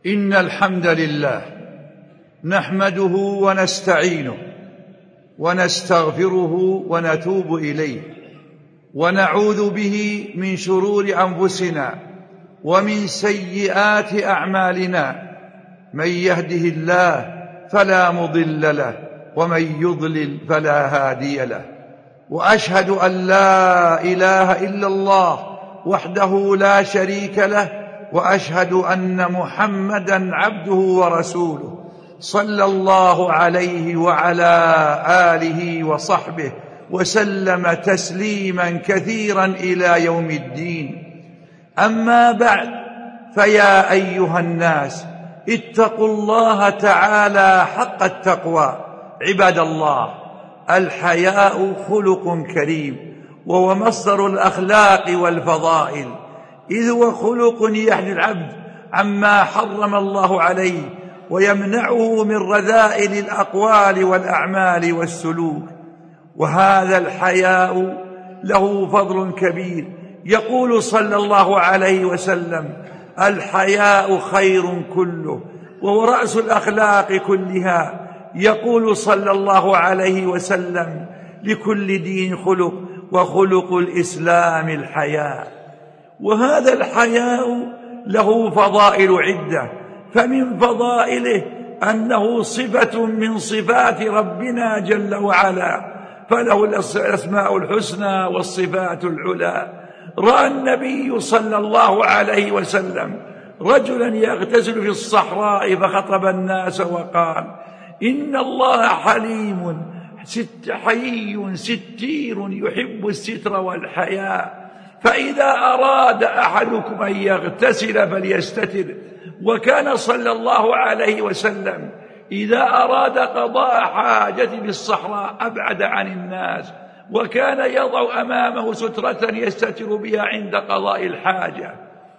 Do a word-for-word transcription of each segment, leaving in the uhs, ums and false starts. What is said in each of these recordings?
إن الحمد لله نحمده ونستعينه ونستغفره ونتوب إليه، ونعوذ به من شرور أنفسنا ومن سيئات أعمالنا. من يهده الله فلا مضل له، ومن يضلل فلا هادي له. وأشهد أن لا إله إلا الله وحده لا شريك له، وأشهد أن محمدًا عبده ورسوله، صلى الله عليه وعلى آله وصحبه وسلم تسليماً كثيراً إلى يوم الدين. أما بعد، فيا أيها الناس اتقوا الله تعالى حق التقوى. عباد الله، الحياء خلق كريم، وهو مصدر الأخلاق والفضائل، إذ هو خلق يحمي العبد عما حرم الله عليه ويمنعه من رذائل الأقوال والأعمال والسلوك. وهذا الحياء له فضل كبير. يقول صلى الله عليه وسلم: الحياء خير كله، وهو رأس الأخلاق كلها. يقول صلى الله عليه وسلم: لكل دين خلق، وخلق الإسلام الحياء. وهذا الحياء له فضائل عدة، فمن فضائله أنه صفة من صفات ربنا جل وعلا، فله الأسماء الحسنى والصفات العلى. رأى النبي صلى الله عليه وسلم رجلا يغتسل في الصحراء فخطب الناس وقال: إن الله حليم ست حيي ستير يحب الستر والحياء، فإذا أراد أحدكم أن يغتسل فليستتر. وكان صلى الله عليه وسلم إذا أراد قضاء حاجة في الصحراء أبعد عن الناس، وكان يضع أمامه سترة يستتر بها عند قضاء الحاجة.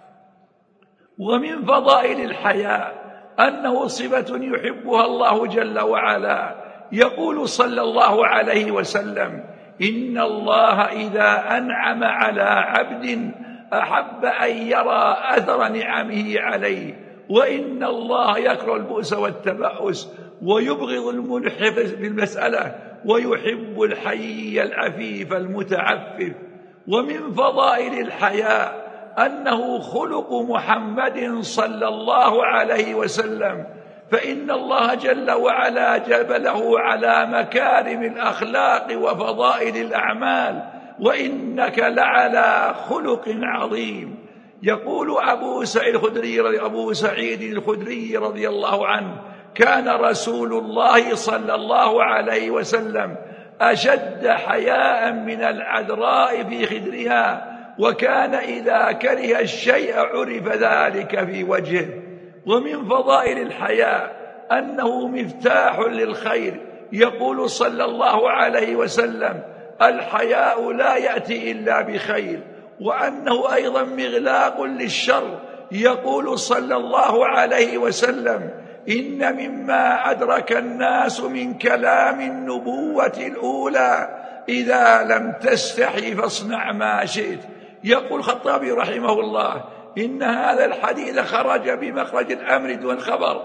ومن فضائل الحياء أنه صفة يحبها الله جل وعلا. يقول صلى الله عليه وسلم: إن الله إذا أنعم على عبد أحب أن يرى أثر نعمه عليه، وإن الله يكره البؤس والتبأس، ويبغض الملح بالمسألة، ويحب الحيي العفيف المتعفف. ومن فضائل الحياء أنه خلق محمد صلى الله عليه وسلم، فإن الله جل وعلا جبله على مكارم الأخلاق وفضائل الأعمال، وإنك لعلى خلق عظيم. يقول أبو سعيد الخدري أبو سعيد الخدري رضي الله عنه: كان رسول الله صلى الله عليه وسلم أشد حياء من العذراء في خدرها، وكان إذا كره الشيء عرف ذلك في وجهه. ومن فضائل الحياء أنه مفتاح للخير. يقول صلى الله عليه وسلم: الحياء لا يأتي إلا بخير، وأنه أيضا مغلاق للشر. يقول صلى الله عليه وسلم: إن مما أدرك الناس من كلام النبوة الأولى: إذا لم تستحي فاصنع ما شئت. يقول الخطابي رحمه الله: إن هذا الحديث خرج بمخرج الأمر دون الخبر،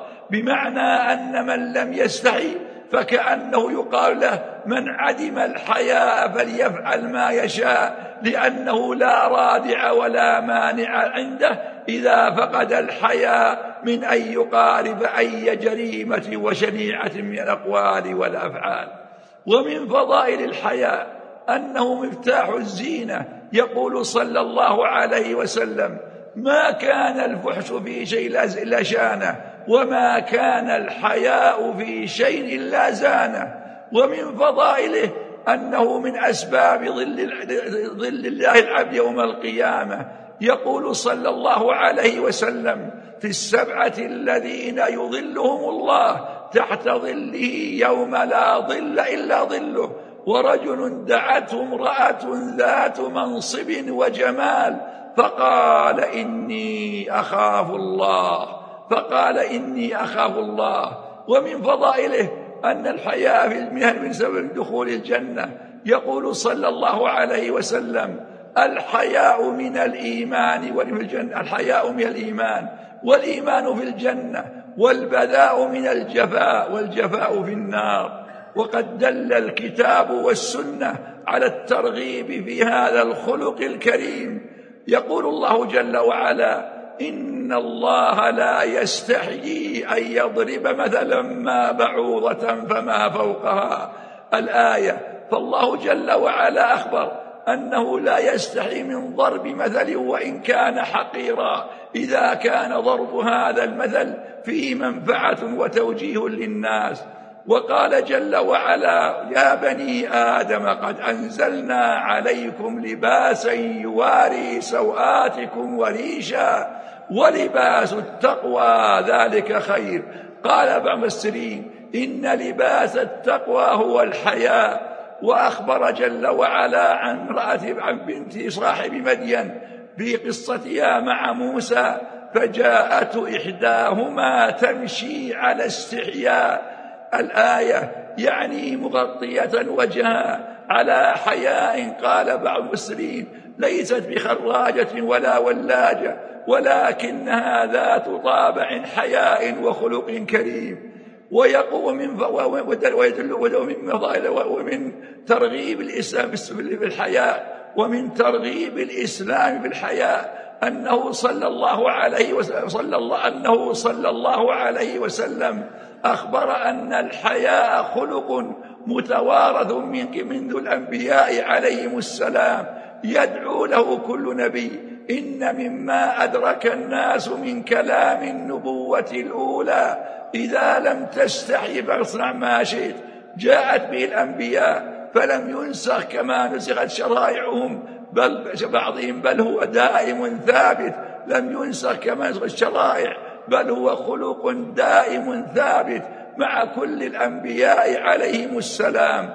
بمعنى أن من لم يستحي فكأنه يقال له: من عدم الحياء فليفعل ما يشاء، لأنه لا رادع ولا مانع عنده إذا فقد الحياء من أن يقارب أي جريمة وشنيعة من الأقوال والأفعال. ومن فضائل الحياء أنه مفتاح الزينة. يقول صلى الله عليه وسلم: ما كان الفحش في شيء إلا شانه، وما كان الحياء في شيء إلا زانه. ومن فضائله أنه من أسباب ظل, ظل الله العبد يوم القيامة. يقول صلى الله عليه وسلم: في السبعة الذين يظلهم الله تحت ظله يوم لا ظل إلا ظله: ورجل دعته امرأة ذات منصب وجمال فقال إني أخاف الله فقال إني أخاف الله. ومن فضائله أن الحياء في المهن من سبب دخول الجنة. يقول صلى الله عليه وسلم: الحياء من الإيمان وفي الجنة، الحياء من الإيمان والإيمان في الجنة، والبذاء من الجفاء والجفاء في النار. وقد دل الكتاب والسنة على الترغيب في هذا الخلق الكريم. يقول الله جل وعلا: إن الله لا يستحيي أن يضرب مثلا ما بعوضة فما فوقها، الآية. فالله جل وعلا أخبر أنه لا يستحي من ضرب مثل وإن كان حقيرا، إذا كان ضرب هذا المثل فيه منفعة وتوجيه للناس. وقال جل وعلا: يا بني آدم قد أنزلنا عليكم لباسا يواري سوآتكم وريشا ولباس التقوى ذلك خير. قال بعض المفسرين: إن لباس التقوى هو الحياء. وأخبر جل وعلا عن امرأة عن بنت صاحب مدين في قصتها مع موسى: فجاءت إحداهما تمشي على استحياء، الآية، يعني مغطية وجهها على حياء. قال بعض المفسرين: ليست بخراجة ولا ولاجة، ولكنها ذات طابع حياء وخلق كريم. ويقوم من ومن ترغيب الإسلام في الحياء، ومن ترغيب الإسلام في الحياء أنه صلى الله عليه وسلم صلى الله أنه صلى الله عليه وسلم أخبر أن الحياء خلق متوارث من منذ الأنبياء عليهم السلام، يدعو له كل نبي. إن مما أدرك الناس من كلام النبوة الأولى: إذا لم تستحي فاصنع ما شئت. جاءت به الأنبياء فلم ينسخ كما نسخت شرائعهم، بل بعضهم بل هو دائم ثابت، لم ينسخ كما نسخت الشرائع، بل هو خلق دائم ثابت مع كل الأنبياء عليهم السلام.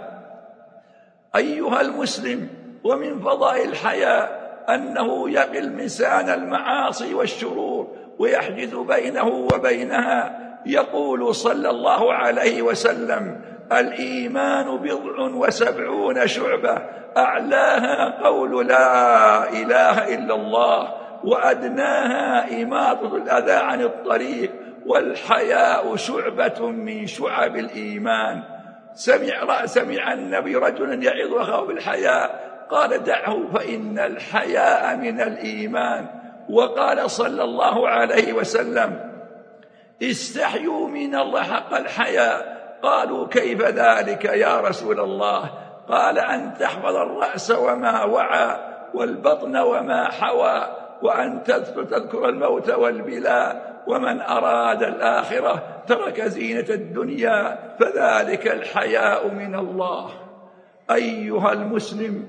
أيها المسلم، ومن فضائل الحياء أنه يقي الإنسان المعاصي والشرور ويحجز بينه وبينها. يقول صلى الله عليه وسلم: الإيمان بضع وسبعون شعبة، أعلاها قول لا إله إلا الله، وأدناها إماطة الأذى عن الطريق، والحياء شعبة من شعب الإيمان. سمع, سمع النبي رجلا يعظ أخاه بالحياء، قال: دعه فإن الحياء من الإيمان. وقال صلى الله عليه وسلم: استحيوا من الله حق الحياء. قالوا: كيف ذلك يا رسول الله؟ قال: أن تحفظ الرأس وما وعى، والبطن وما حوى، وأن تذكر الموت والبلاء، ومن أراد الآخرة ترك زينة الدنيا، فذلك الحياء من الله. أيها المسلم،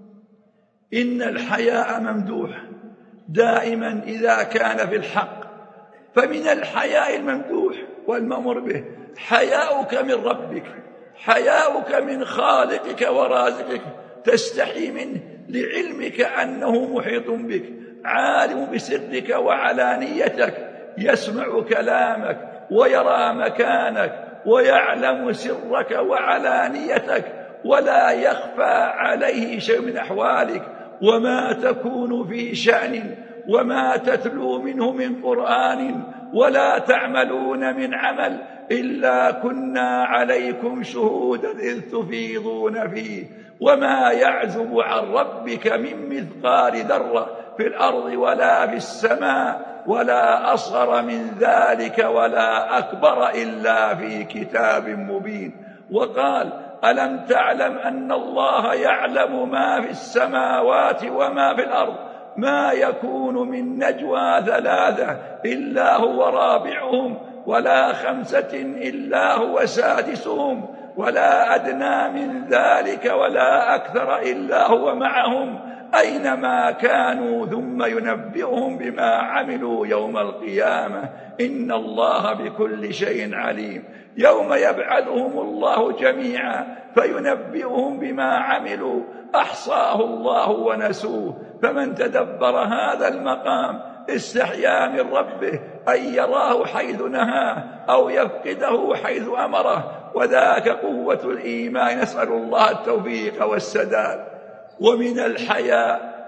إن الحياء ممدوح دائما إذا كان في الحق. فمن الحياء الممدوح والمأمور به حياؤك من ربك، حياؤك من خالقك ورازقك، تستحي منه لعلمك أنه محيط بك، عالم بسرك وعلانيتك، يسمع كلامك ويرى مكانك ويعلم سرك وعلانيتك، ولا يخفى عليه شيء من أحوالك. وما تكون في شأن وما تتلو منه من قرآن ولا تعملون من عمل إلا كنا عليكم شهودا إذ تفيضون فيه، وما يعزب عن ربك من مثقال ذرة في الأرض ولا في السماء، ولا أصغر من ذلك ولا أكبر إلا في كتاب مبين. وقال: ألم تعلم أن الله يعلم ما في السماوات وما في الأرض، ما يكون من نجوى ثلاثة إلا هو رابعهم، ولا خمسة إلا هو سادسهم، ولا أدنى من ذلك ولا أكثر إلا هو معهم أينما كانوا، ثم ينبئهم بما عملوا يوم القيامة، إن الله بكل شيء عليم. يوم يبعثهم الله جميعا فينبئهم بما عملوا، أحصاه الله ونسوه. فمن تدبر هذا المقام استحيا من ربه أن يراه حيث نهاه أو يفقده حيث أمره، وذاك قوة الإيمان. نسأل الله التوفيق والسداد. ومن الحياء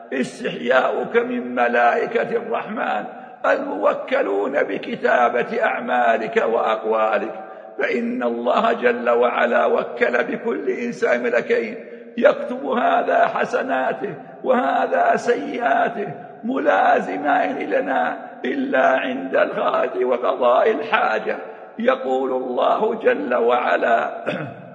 استحياؤك من ملائكة الرحمن الموكلون بكتابة أعمالك وأقوالك، فإن الله جل وعلا وكل بكل إنسان ملكين يكتب هذا حسناته وهذا سيئاته ملازمان لنا إلا عند الغاية وقضاء الحاجة. يقول الله جل وعلا: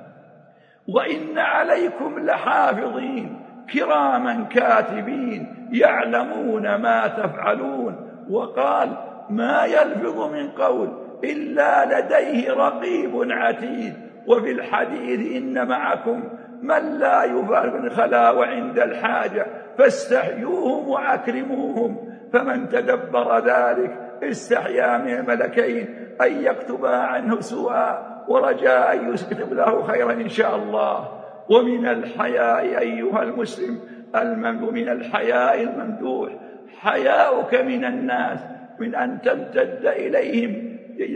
وإن عليكم لحافظين كراما كاتبين يعلمون ما تفعلون. وقال: ما يلفظ من قول إلا لديه رقيب عتيد. وفي الحديث: إن معكم من لا يفارق الخلاء وعند الحاجة فاستحيوهم وأكرموهم. فمن تدبر ذلك استحيا من الملكين أن يكتبا عنه سوءا ورجاء أن يكتب له خيرا إن شاء الله. ومن الحياء أيها المسلم الممدوح من الحياء الممدوح حياؤك من الناس، من أن تمتد إليهم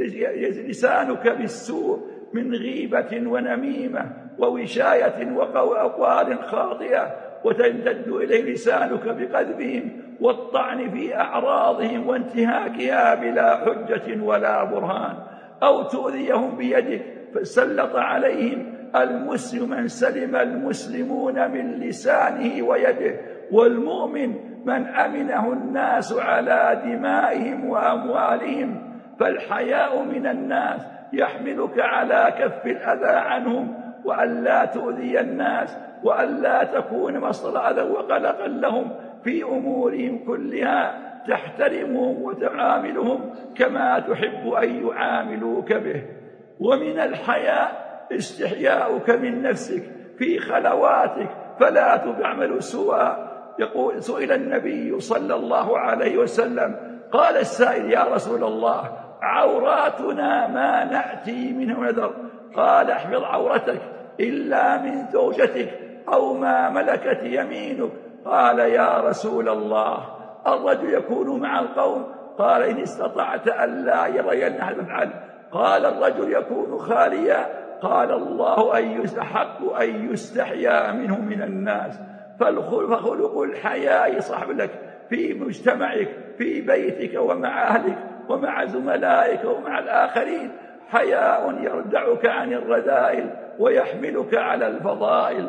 لسانك بالسوء من غيبة ونميمة ووشاية وأقوال خاطئة، وتمتد إليه لسانك بقذفهم والطعن في أعراضهم وانتهاكها بلا حجة ولا برهان، أو تؤذيهم بيدك فسلط عليهم المسلم من سلم المسلمون من لسانه ويده، والمؤمن من أمنه الناس على دمائهم وأموالهم. فالحياء من الناس يحملك على كف الأذى عنهم وأن لا تؤذي الناس وأن لا تكون مصدر أذى وقلقا لهم في أمورهم كلها، تحترمهم وتعاملهم كما تحب أن يعاملوك به. ومن الحياء استحياؤك من نفسك في خلواتك فلا تعمل سوءا. يقول: سئل النبي صلى الله عليه وسلم قال السائل: يا رسول الله عوراتنا ما نأتي منه نذر؟ قال: احفظ عورتك إلا من زوجتك أو ما ملكت يمينك. قال: يا رسول الله الرجل يكون مع القوم؟ قال: إن استطعت ألا يرين أحد فافعل. قال: الرجل يكون خاليا؟ قال: الله أن يستحق أن يستحيا منه من الناس. فخلق الحياء صاحب لك في مجتمعك في بيتك ومع أهلك ومع زملائك ومع الآخرين حياء يردعك عن الرذائل ويحملك على الفضائل.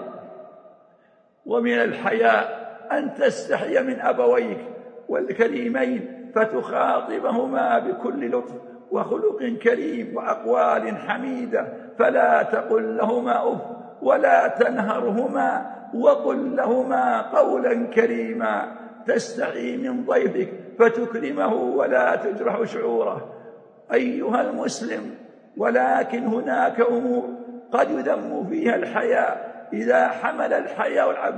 ومن الحياء أن تستحي من أبويك والكريمين فتخاطبهما بكل لطف وخلق كريم وأقوال حميدة، فلا تقل لهما أف ولا تنهرهما، وقل لهما قولا كريما. تستحي من ضيفك فتكرمه ولا تجرح شعوره. أيها المسلم، ولكن هناك أمور قد يذم فيها الحياء. إذا حمل الحياء العبد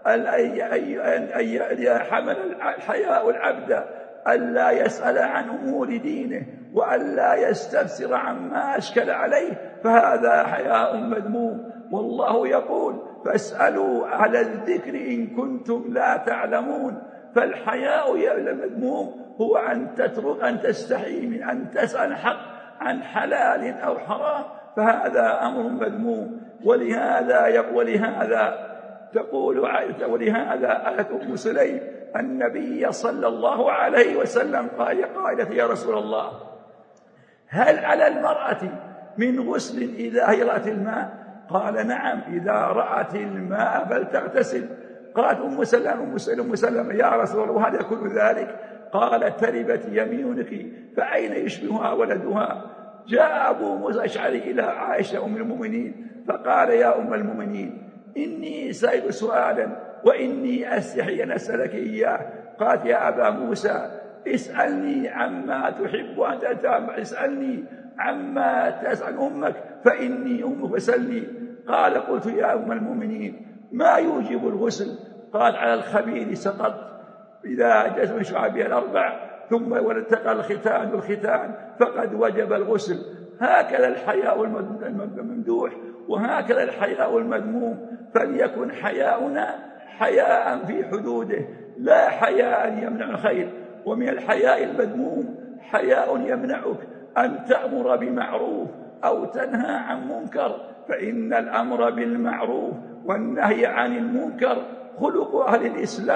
إذا حمل الحياء العبد ألا يسأل عن أمور دينه وألا يستفسر عما أشكل عليه، فهذا حياء مذموم. والله يقول: فاسألوا أهل الذكر إن كنتم لا تعلمون. فالحياء المذموم هو أن تترك أن تستحي من أن تسأل حق عن حلال أو حرام، فهذا أمر مذموم. ولهذا يقول لهذا تقول عائشة ولهذا أتت أم سليم النبي صلى الله عليه وسلم قال قالت: يا رسول الله هل على المرأة من غسل إذا هي رأت الماء؟ قال: نعم، إذا رأت الماء فلتغتسل. قالت أم سلمة أم سلمة, سلمة يا رسول الله هل يكون ذلك؟ قال: تربت يمينك، فأين يشبهها ولدها؟ جاء أبو موسى الأشعري إلى عائشة أم المؤمنين فقال: يا أم المؤمنين إني سائل سؤالا وإني أستحي أن أسألك إياه. قالت: يا أبا موسى اسألني عما تحب أن تتعلم، اسألني عما تسأل أمك فإني أمك فسلني. قال: قلت: يا أم المؤمنين ما يوجب الغسل؟ قال: على الخبير سقط إذا جزم شعابها الأربع ثم والتقى الختان الختان فقد وجب الغسل. هكذا الحياء الممدوح وهكذا الحياء المذموم. فليكن حياؤنا حياء في حدوده لا حياء يمنع الخير. ومن الحياء المذموم حياء يمنعك أن تأمر بمعروف أو تنهى عن منكر، فإن الأمر بالمعروف والنهي عن المنكر خلق أهل الإسلام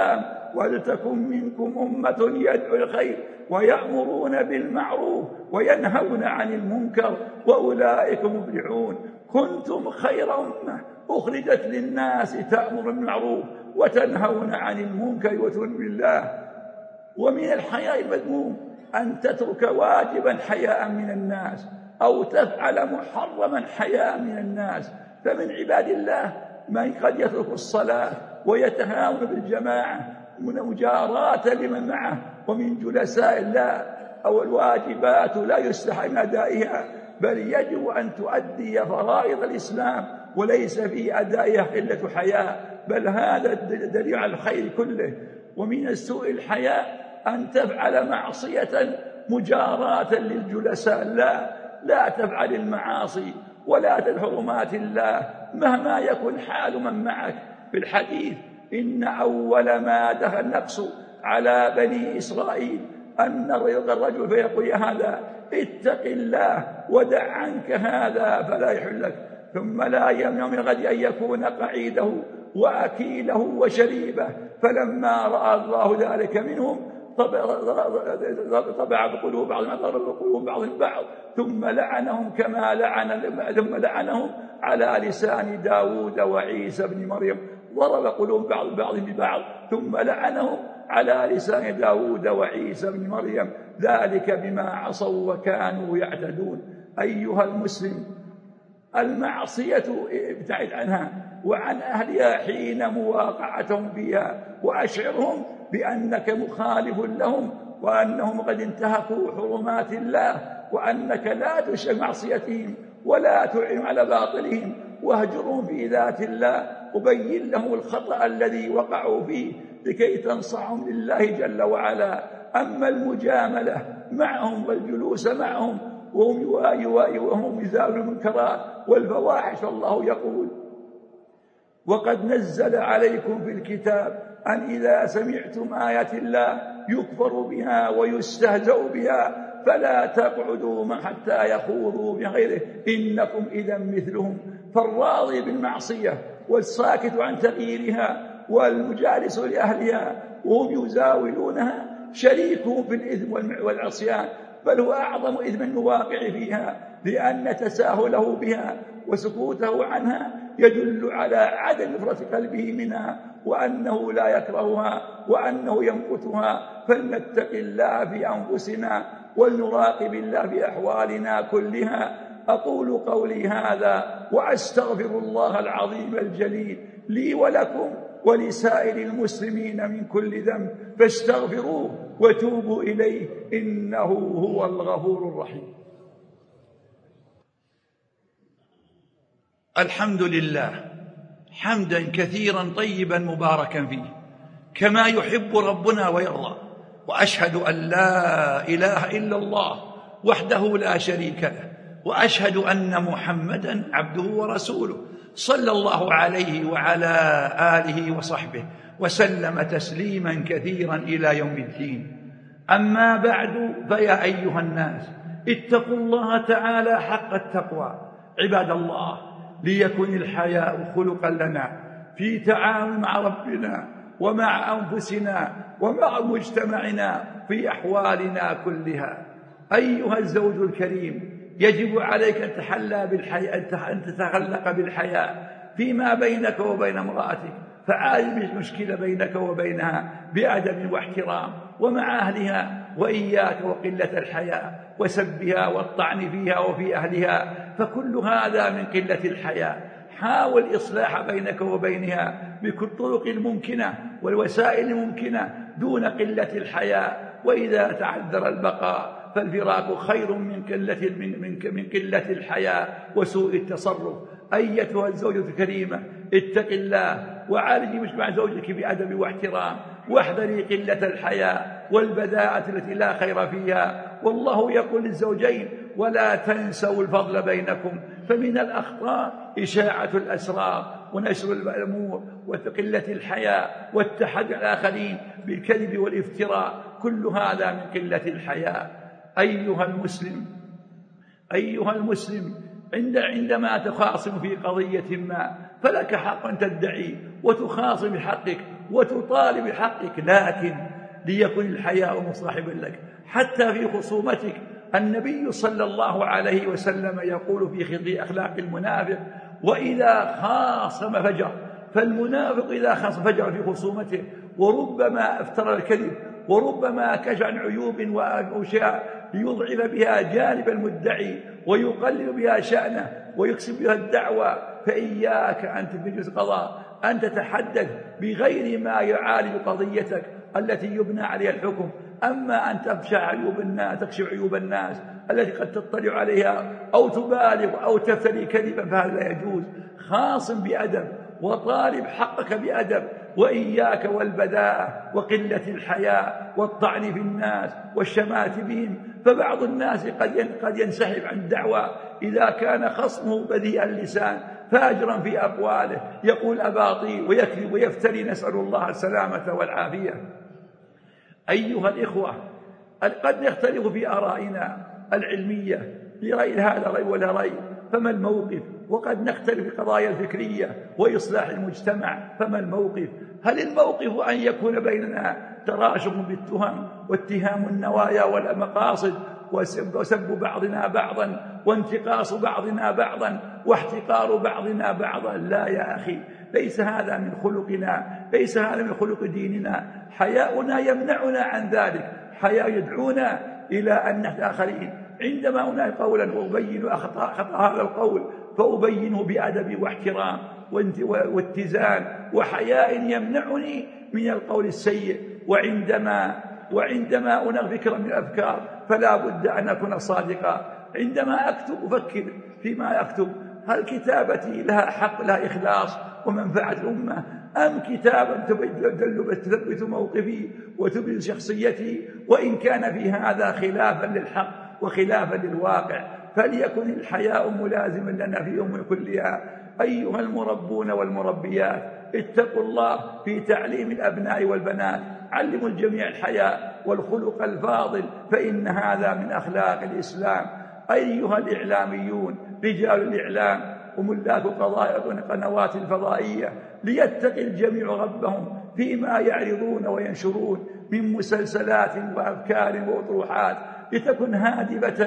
ولتكن منكم أمة يدعو الخير ويأمرون بالمعروف وينهون عن المنكر وأولئك مفلحون. كنتم خير أمة أخرجت للناس تأمر بالمعروف وتنهون عن المنكر وتؤمنون بالله. ومن الحياء المذموم أن تترك واجبا حياء من الناس أو تفعل محرما حياء من الناس. فمن عباد الله من قد يترك الصلاة ويتهاون بالجماعة مجاراة لمن معه ومن جلساء الله، أو الواجبات لا يستحي من أدائها، بل يجب أن تؤدي فرائض الإسلام وليس في أدائها قلة حياء، بل هذا دليل على الخير كله. ومن السوء الحياء أن تفعل معصية مجاراة للجلساء، لا لا تفعل المعاصي ولا تحرمات الله مهما يكن حال من معك. في الحديث إن أول ما دخل نقص على بني إسرائيل أن الرجل فيقول يا هذا اتق الله ودع عنك هذا فلا يحل لك، ثم لا يمنع من غد أن يكون قعيده وأكيله وشريبه. فلما رأى الله ذلك منهم طبع بقلوب بعض ما ضرب بقلوب بعض البعض، ثم لعنهم كما لعن ثم لعنهم على لسان داود وعيسى بن مريم، ضرب قلوب بعض بعض ببعض ثم لعنهم على لسان داود وعيسى بن مريم، ذلك بما عصوا وكانوا يعتدون. أيها المسلم، المعصية ابتعد عنها وعن أهلها حين مواقعتهم فيها، وأشعرهم بأنك مخالف لهم وأنهم قد انتهكوا حرمات الله، وأنك لا تشرك معصيتهم ولا تعين على باطلهم، واهجرهم في ذات الله وبين لهم الخطأ الذي وقعوا فيه لكي تنصحهم لله جل وعلا. أما المجاملة معهم والجلوس معهم وهم وهم يزالون المنكرات والفواحش، الله يقول وقد نزل عليكم في الكتاب أن إذا سمعتم آيات الله يكفر بها ويستهزأ بها فلا تقعدوا حتى يخوضوا بغيره إنكم إذا مثلهم. فالراضي بالمعصية والساكت عن تغييرها والمجالس لأهلها وهم يزاولونها شريكهم في الإثم والعصيان، بل هو أعظم إثم الواقع فيها، لأن تساهله بها وسكوته عنها يدل على عدم نفرة قلبه منها وأنه لا يكرهها وأنه يمقتها. فلنتق الله في أنفسنا ولنراقب الله في أحوالنا كلها. أقول قولي هذا وأستغفر الله العظيم الجليل لي ولكم ولسائر المسلمين من كل ذنب، فاستغفروه وتوبوا إليه إنه هو الغفور الرحيم. الحمد لله حمدا كثيرا طيبا مباركا فيه كما يحب ربنا ويرضى، وأشهد أن لا إله إلا الله وحده لا شريك له، وأشهد أن محمدا عبده ورسوله صلى الله عليه وعلى آله وصحبه وسلم تسليما كثيرا إلى يوم الدين. أما بعد، فيا أيها الناس اتقوا الله تعالى حق التقوى عباد الله، ليكن الحياء خلقا لنا في تعامل مع ربنا ومع أنفسنا ومع مجتمعنا في أحوالنا كلها. أيها الزوج الكريم، يجب عليك أن تحلى بالحياء، أن تتخلق بالحياء فيما بينك وبين امرأتك، فعالج المشكلة بينك وبينها بأدب واحترام ومع أهلها، وإياك وقلة الحياء وسبها والطعن فيها وفي أهلها، فكل هذا من قلة الحياء. حاول إصلاح بينك وبينها بكل الطرق الممكنة والوسائل الممكنة دون قلة الحياء، وإذا تعذر البقاء فالفراق خير من قلة من من من قلة الحياء وسوء التصرف. أيتها الزوجة الكريمة، اتق الله وعالجي مع زوجك بأدب واحترام، واحذري قلة الحياء والبذاءة التي لا خير فيها. والله يقول للزوجين ولا تنسوا الفضل بينكم، فمن الأخطاء إشاعة الأسرار ونشر الأمور وقلة الحياء والتحدي على الآخرين بالكذب والافتراء، كل هذا من قلة الحياء. أيها المسلم أيها المسلم عند عندما تخاصم في قضية ما فلك حق أن تدعي وتخاصم بحقك وتطالب بحقك، لكن ليكن الحياء مصاحبا لك حتى في خصومتك. النبي صلى الله عليه وسلم يقول في أخلاق المنافق: وإذا خاصم فجر. فالمنافق إذا خاصم فجر في خصومته، وربما افترى الكذب، وربما كشف عن عيوب وأشياء ليضعف بها جانب المدعي ويقلل بها شأنه ويكسب بها الدعوة. فإياك أن تفجز القضاء، أن تتحدث بغير ما يعالج قضيتك التي يبنى عليها الحكم. أما أن تفشى عيوب الناس، تكشف عيوب الناس التي قد تطلع عليها أو تبالغ أو تفتري كذبا، فهذا لا يجوز. خاصم بأدب وطالب حقك بأدب، وإياك والبذاءة وقلة الحياء والطعن في الناس والشمات بهم. فبعض الناس قد ينسحب عن الدعوة إذا كان خصمه بذيء اللسان فاجرا في أقواله، يقول أباطيل ويكذب ويفتري، نسأل الله السلامة والعافية. أيها الإخوة، قد نختلف في آرائنا العلمية، لرأي هذا رأي ولا رأي، فما الموقف؟ وقد نختلف في قضايا الفكرية وإصلاح المجتمع، فما الموقف؟ هل الموقف أن يكون بيننا تراشم بالتهم واتهام النوايا والمقاصد وسب بعضنا بعضا وانتقاص بعضنا بعضا واحتقار بعضنا بعضا؟ لا يا أخي، ليس هذا من خلقنا، ليس هذا من خلق ديننا. حياؤنا يمنعنا عن ذلك، حياء يدعونا إلى أن نحن آخرين. عندما أناقش قولا وأبين أخطاء هذا القول فأبينه بأدب واحترام واتزان وحياء يمنعني من القول السيء. وعندما وعندما أناقش فكرة من الأفكار فلا بد أن أكون صادقا. عندما أكتب أفكر فيما أكتب، هل كتابتي لها حق، لها إخلاص ومنفعة الأمة، أم كتابا تثبت موقفي وتبرز شخصيتي وإن كان في هذا خلافا للحق وخلافا للواقع؟ فليكن الحياء ملازما لنا في أمور كلها. أيها المربون والمربيات، اتقوا الله في تعليم الأبناء والبنات، علموا الجميع الحياء والخلق الفاضل، فإن هذا من أخلاق الإسلام. أيها الإعلاميون، رجال الإعلام وملاك القنوات الفضائية، ليتقي الجميع ربهم فيما يعرضون وينشرون من مسلسلات وأفكار وأطروحات، لتكن هادفة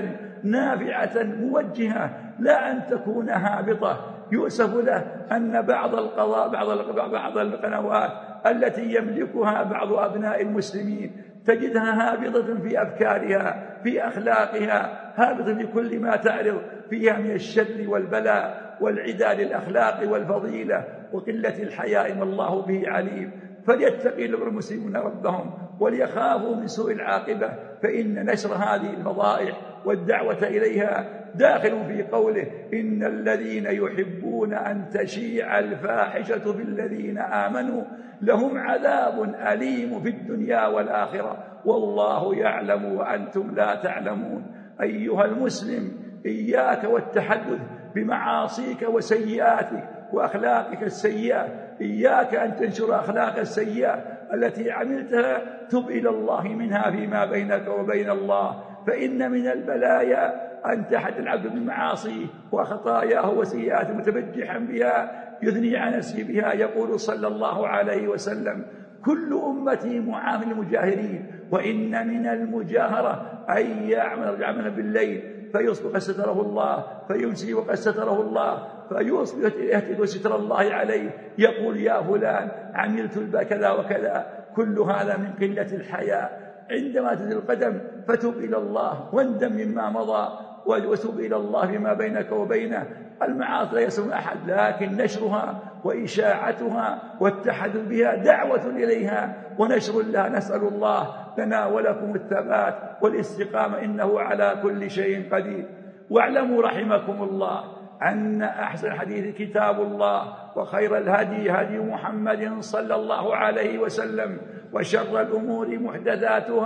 نافعة موجهة، لا أن تكون هابطة. يؤسف له أن بعض القضاء بعض بعض القنوات التي يملكها بعض أبناء المسلمين تجدها هابطة في أفكارها، في أخلاقها، هابطة في كل ما تعرض فيها من الشر والبلاء والعداء للأخلاق والفضيلة وقلة الحياء، ما الله به عليم. فليتقي المسلمون ربهم وليخافوا من سوء العاقبة، فإن نشر هذه الفضائح والدعوة إليها داخل في قوله: إن الذين يحبون أن تشيع الفاحشة بالذين آمنوا لهم عذاب أليم في الدنيا والآخرة والله يعلم وأنتم لا تعلمون. أيها المسلم، إياك والتحدث بمعاصيك وسيئاتك وأخلاقك السيئة، إياك أن تنشر أخلاق السيئة التي عملتها، تب إلى الله منها فيما بينك وبين الله. فإن من البلايا أن تحت العبد بالمعاصي وخطاياه وسيئاته متبجحا بها يثني عن نفسه بها. يقول صلى الله عليه وسلم: كل أمتي معافى المجاهرين، وإن من المجاهرة أن يعمل العمل بالليل فيصبح قد ستره الله، فيمسي وقد ستره الله، فيصبح يهتك ستر الله عليه، يقول: يا فلان عملت كذا وكذا. كل هذا من قلة الحياء. عندما تزل القدم فتب إلى الله واندم مما مضى وتب إلى الله فيما بينك وبينه. المعاصي لا يسمع أحد، لكن نشرها وإشاعتها والتحدث بها دعوة إليها ونشر لها. نسأل الله لنا ولكم الثبات والاستقامة، إنه على كل شيء قدير. واعلموا رحمكم الله أن أحسن الحديث كتاب الله، وخير الهدي هدي محمد صلى الله عليه وسلم، وشر الأمور محدثاتها،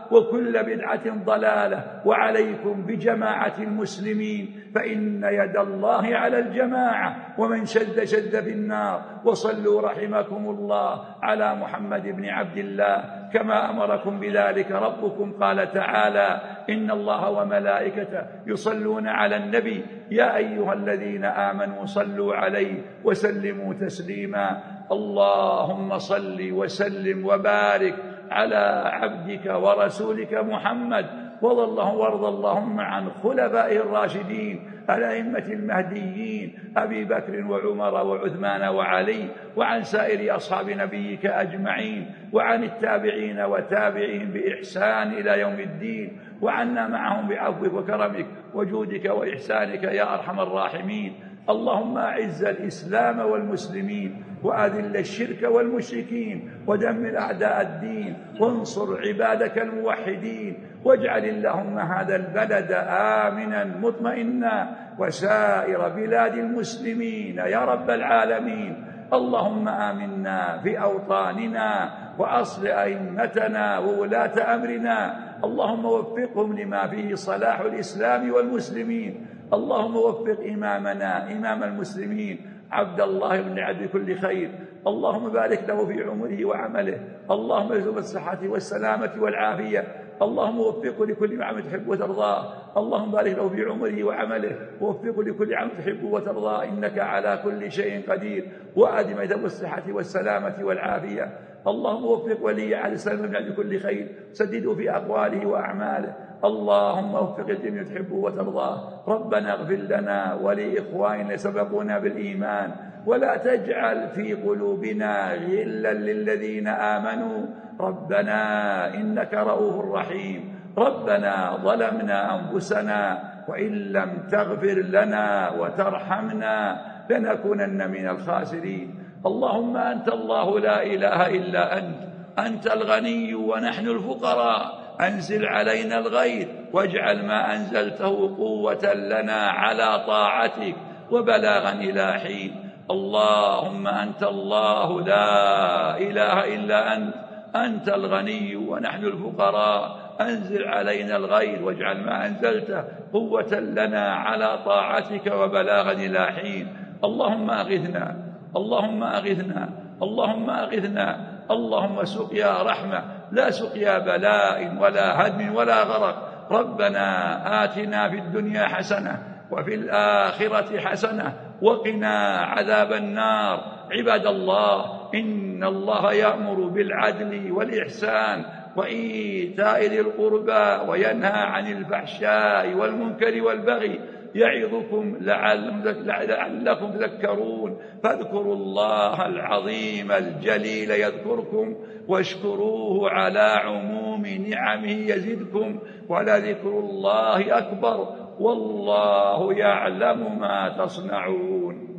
وكل بدعة ضلالة، وعليكم بجماعة المسلمين فإن يد الله على الجماعة، ومن شد شد في النار. وصلوا رحمكم الله على محمد بن عبد الله كما أمركم بذلك ربكم. قال تعالى: إن الله وملائكته يصلون على النبي يا أيها الذين آمنوا صلوا عليه وسلموا تسليما. اللهم صل وسلم وبارك على عبدك ورسولك محمد، وارض اللهم عن خلفائه الراشدين الأئمة المهديين أبي بكر وعمر وعثمان وعلي، وعن سائر أصحاب نبيك أجمعين، وعن التابعين وتابعين بإحسان إلى يوم الدين، وعنا معهم بعفوك وكرمك وجودك وإحسانك يا أرحم الراحمين. اللهم أعز الإسلام والمسلمين، وأذل الشرك والمشركين، ودمر أعداء الدين، وانصر عبادك الموحدين، واجعل اللهم هذا البلد آمنا مطمئنا، وسائر بلاد المسلمين يا رب العالمين. اللهم آمنا في أوطاننا، وأصل أئمتنا وولاة أمرنا، اللهم وفقهم لما فيه صلاح الإسلام والمسلمين. اللهم وفق إمامنا إمام المسلمين عبد الله بن عبد كل خير، اللهم بارك له في عمره وعمله، اللهم ارزقه بالصحة والسلامة والعافية، اللهم وفقه لكل ما عمل تحب وترضاه، اللهم بارك له في عمره وعمله، ووفقه لكل عمل تحب وترضاه، إنك على كل شيء قدير. وأدم له بالصحة والسلامة والعافية. اللهم وفق ولي عهد السلام بن عبد كل خير، سدده في أقواله وأعماله، اللهم وفق الجميع تحبه وترضاه. ربنا اغفر لنا ولإخواننا سبقونا بالإيمان، ولا تجعل في قلوبنا غلا للذين آمنوا، ربنا إنك رؤوف رحيم. ربنا ظلمنا أنفسنا، وإن لم تغفر لنا وترحمنا لنكونن من الخاسرين. اللهم أنت الله لا إله إلا أنت، أنت الغني ونحن الفقراء، أنزل علينا الغيث، واجعل ما أنزلته قوة لنا على طاعتك وبلاغا إلى حين. اللهم أنت الله لا إله إلا أنت، أنت الغني ونحن الفقراء، أنزل علينا الغيث، واجعل ما أنزلته قوة لنا على طاعتك وبلاغا إلى حين. اللهم أغثنا، اللهم أغثنا، اللهم أغثنا، اللهم سقيا رحمة لا سقيا بلاء ولا هدم ولا غرق. ربنا آتنا في الدنيا حسنة وفي الآخرة حسنة وقنا عذاب النار. عباد الله، إن الله يأمر بالعدل والإحسان وإيتاء ذي القربى، وينهى عن الفحشاء والمنكر والبغي، يعظكم لعلكم تذكرون. فاذكروا الله العظيم الجليل يذكركم، واشكروه على عموم نعمه يزدكم، ولذكر الله أكبر، والله يعلم ما تصنعون.